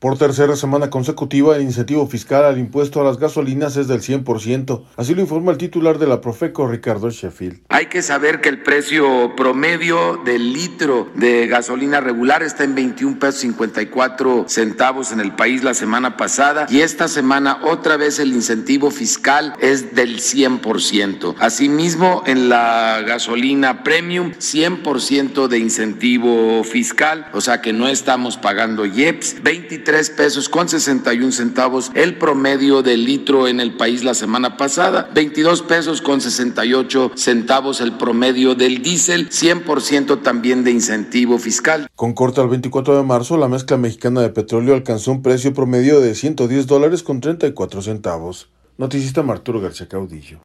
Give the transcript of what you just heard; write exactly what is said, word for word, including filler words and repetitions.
Por tercera semana consecutiva, el incentivo fiscal al impuesto a las gasolinas es del cien por ciento. Así lo informa el titular de la Profeco, Ricardo Sheffield. Hay que saber que el precio promedio del litro de gasolina regular está en veintiún pesos cincuenta y cuatro centavos en el país la semana pasada, y esta semana otra vez el incentivo fiscal es del cien por ciento. Asimismo, en la gasolina premium, cien por ciento de incentivo fiscal, o sea que no estamos pagando I E P S. veintitrés pesos con sesenta y un centavos el promedio del litro en el país la semana pasada, veintidós pesos con sesenta y ocho centavos el promedio del diésel, cien por ciento también de incentivo fiscal. Con corte al veinticuatro de marzo, la mezcla mexicana de petróleo alcanzó un precio promedio de ciento diez dólares con treinta y cuatro centavos. Noticista Arturo García Caudillo.